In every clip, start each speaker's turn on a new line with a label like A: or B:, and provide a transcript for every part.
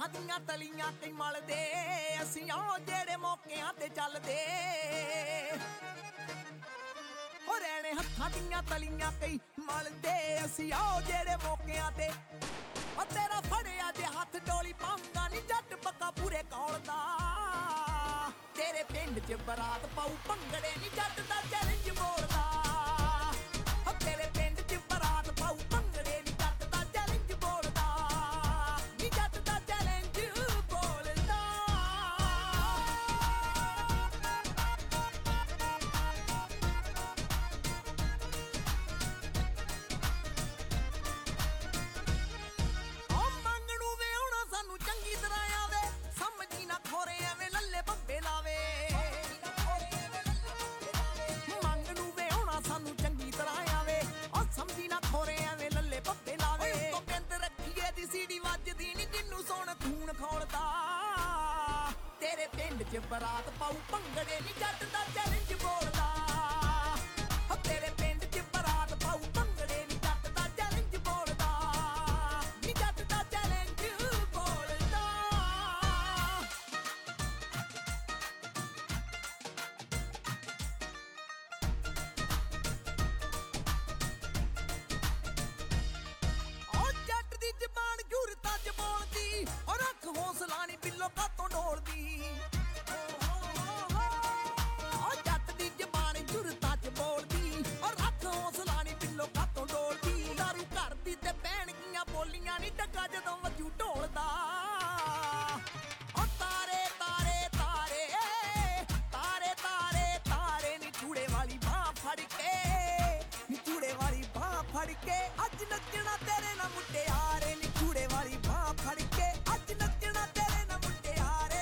A: ਹੱਥਾਂ ਦੀਆਂ ਤਲੀਆਂ ਕਈ ਮਲਦੇ ਅਸੀਂ ਉਹ ਜਿਹੜੇ ਮੌਕਿਆਂ ਤੇ ਚੱਲਦੇ ਹੋ ਰਹਿਣੇ ਹੱਥਾਂ ਦੀਆਂ ਤਲੀਆਂ ਕਈ ਮਲਦੇ ਅਸੀਂ ਉਹ ਜਿਹੜੇ ਮੌਕਿਆਂ ਤੇ ਉਹ ਤੇਰਾ ਫੜਿਆ ਜੇ ਹੱਥ ਡੋਲੀ ਪਾਉਂਗਾ ਨੀ ਜੱਟ ਪੱਕਾ ਪੂਰੇ ਕੌਲ ਦਾ ਤੇਰੇ ਪਿੰਡ 'ਚ ਬਰਾਤ ਪਾਉ ਭੰਗੜੇ ਨੀ ਜੱਟ ਦਾ ਚੈਲੰਜ ਬੋਲਦਾ ਹੋ ਤੇਰੇ ਪਿੰਡ 'ਚ ਬਰਾਤ ਪਾਉ ਭੰਗੜੇ ਨੀ ਜੱਟ ਦਾ ਚੈਲੰਜ ਬੋਲਦਾ ਨੀ ਜੱਟ ਦਾ ਚੈਲੰਜ ਬੋਲਦਾ ਉਹ ਮੰਗਣੂ ਵੇ ਆਉਣਾ ਸਾਨੂੰ ਚੰਗੀ ਤਰ੍ਹਾਂ ਆਵੇ ਸਮਝੀ ਨਾ ਖੋਰੇ ਐਵੇਂ ਲੱਲੇ ਭੱਬੇ ਲਾਵੇ ਮੰਗਣੂ ਵੇ ਆਉਣਾ ਸਾਨੂੰ ਚੰਗੀ ਤਰ੍ਹਾਂ ਆਵੇ ਉਹ ਸਮਝੀ ਨਾ ਖੋਰੇ ਐਵੇਂ ਲੱਲੇ ਭੱਬੇ ਲਾਵੇ ਤੋਂ ਬਿੰਦ ਰੱਖੀਏ ਦੀ ਸੀੜੀ ਵੱਜਦੀ ਨੀ ਜਿੰਨੂੰ ਸੋਣ ਖੂਨ ਖੋਲਦਾ ਤੇਰੇ ਪਿੰਡ 'ਚ ਬਰਾਤ ਪਾਉ ਭੰਗੜੇ ਨੀ ਜੱਟ ਦਾ ਚੈਲੰਜ ਬੋਲਦਾ ਹੋ ਤੇਰੇ ਪਿੰਡ 'ਚ ਬਰਾਤ ਪਾਉ ਭੰਗੜੇ ਨੀ ਜੱਟ ਦਾ ਚੈਲੰਜ ਬੋਲਦਾ ਨੀ ਜੱਟ ਦਾ ਚੈਲੰਜ ਬੋਲਦਾ ਉਹ ਜੱਟ ਦੀ ਜ਼ਬਾਨ ਜੁਰਤਾਂ 'ਚ ਬੋਲਦੀ ਉਹ ਰੱਖ ਹੌਸਲਾ ਨੀ ਬਿੱਲੋ ਕਾਤੋਂ ਡੋਲਦੀ ਉਹ ਜੱਟ ਦੀ ਜ਼ਬਾਨ ਜੁਰਤਾਂ 'ਚ ਬੋਲਦੀ ਉਹ ਰੱਖ ਹੌਸਲਾ ਨੀ ਬਿੱਲੋ ਕਾਤੋਂ ਡੋਲਦੀ ਦਾਰੂ ਘਰ ਦੀ ਤੇ ਪੈਣਗੀਆਂ ਬੋਲੀਆਂ ਨੀ ਡੱਗਾ ਜਦੋਂ ਵੱਜੂ ਢੋਲਦਾ ਉਹ ਤਾਰੇ ਤਾਰੇ ਤਾਰੇ ਤਾਰੇ ਤਾਰੇ ਤਾਰੇ ਨੀ ਚੂੜੇ ਵਾਲੀ ਬਾਹ ਫੜ ਕੇ ਨੀ ਚੂੜੇ ਵਾਲੀ ਬਾਹ ਫੜ ਕੇ ਅੱਜ ਨੱਚਣਾ ਤੇਰੇ ਨਾਲ ਮੁਟਿਆਰੇ ਨੀ ਚੂੜੇ ਵਾਲੀ ਬਾਹ ਫੜ ਕੇ ਅੱਜ ਨੱਚਣਾ ਤੇਰੇ ਨਾਲ ਮੁਟਿਆਰੇ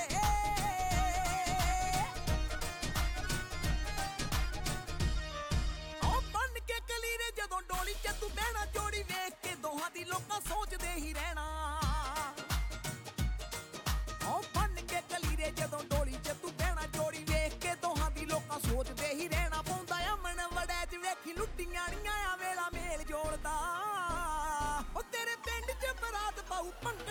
A: ਉਹ ਬੰਨ ਕੇ ਕਲੀਰੇ ਜਦੋਂ ਡੋਲੀ 'ਚ ਤੂੰ ਬਹਿਣਾ ਜੋੜੀ ਵੇਖ ਕੇ ਦੋਹਾਂ ਦੀ ਲੋਕਾਂ ਸੋਚਦੇ ਹੀ ਰਹਿਣਾ ਉਹ ਬੰਨ ਕੇ ਕਲੀਰੇ ਜਦੋਂ ਡੋਲੀ 'ਚ ਤੂੰ ਬਹਿਣਾ ਜੋੜੀ ਵੇਖ ਕੇ ਦੋਹਾਂ ਦੀ ਲੋਕਾਂ ਸੋਚਦੇ ਹੀ ਰਹਿਣਾ ਪਾਉਂਦਾ ਅਮਨ ਵੜੈ 'ਚ ਵੇਖੀ ਲੁੱਟੀਆਂ ਨੀਆਂ ਆ ਵੇਲਾ ਮੇਲ ਜੋੜਦਾ ਉਹ ਤੇਰੇ ਪਿੰਡ 'ਚ ਬਰਾਤ ਪਾਉ ਭੰਗੜੇ